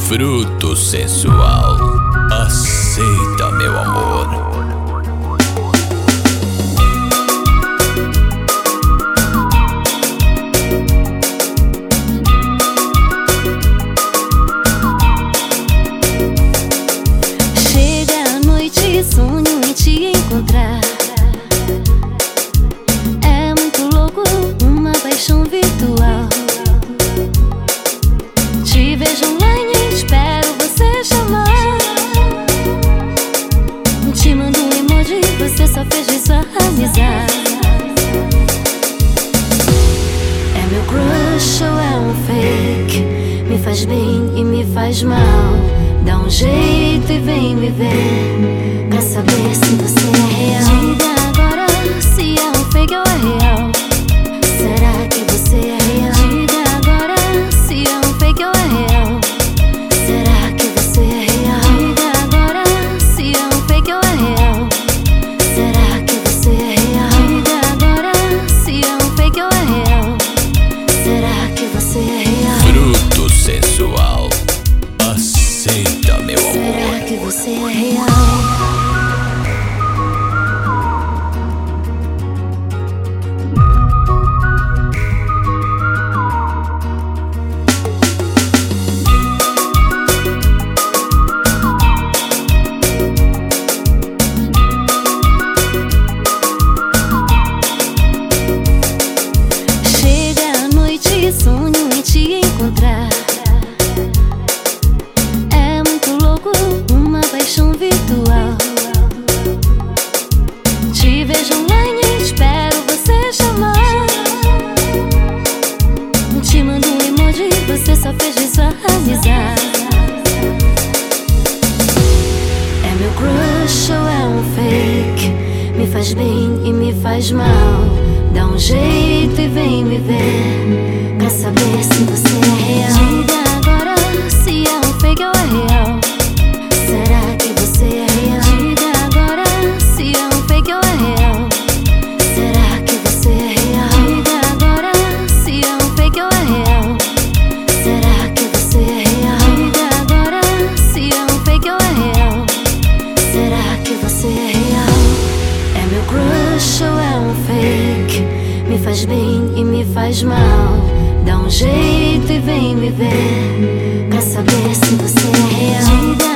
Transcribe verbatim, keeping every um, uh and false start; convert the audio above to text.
Fruto sensual, aceita, meu amor. Chega a noite e sonho em te encontrar. É muito louco, uma paixão virtual. Te vejo online e espero você chamar. Te mando um emoji, você só fez visualizar. É meu crush ou é um fake? Me faz bem e me faz mal. Dá um jeito e vem me ver pra saber se você é real. Diga agora se é um fake ou é real. Será que você é real? Diga agora se é um fake ou é real. Será que você é real? Diga agora se é um fake ou é real. Será que você é real? Diga agora se é um fake ou é real. Será que você é real? Fruto sensual, aceita, meu amor. Será que você é real? Sonho em te encontrar. É muito louco, uma paixão virtual. Te vejo online e espero você chamar. Te mando um emoji, você só fez visualizar. É meu crush ou é um fake? Me faz bem e me faz mal. Dá um jeito e vem me ver pra saber se você é real. Diga agora se é um fake ou é real. Será que você é real? Diga agora se é um fake ou é real. Será que você é real? Diga agora se é um fake ou é real. Será que você é real? Diga agora se é um fake ou é real. Será que você é real? É meu crush ou é um fake? Me faz bem e me faz mal. Dá um jeito e vem me ver pra saber se você é real.